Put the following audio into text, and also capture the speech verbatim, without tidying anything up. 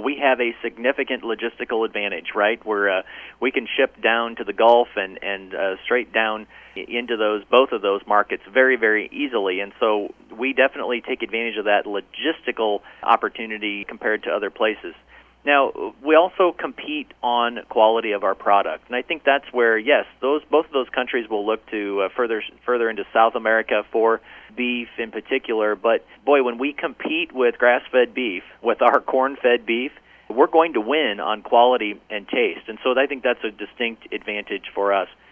we have a significant logistical advantage, right? We're uh, we can ship down to the Gulf and and uh, straight down into those both of those markets very, very easily, and so we definitely take advantage of that logistical opportunity compared to other places. Now, we also compete on quality of our product, and I think that's where, yes, those both of those countries will look to uh, further further into South America for beef in particular. But boy, when we compete with grass-fed beef, with our corn-fed beef, we're going to win on quality and taste, and so I think that's a distinct advantage for us.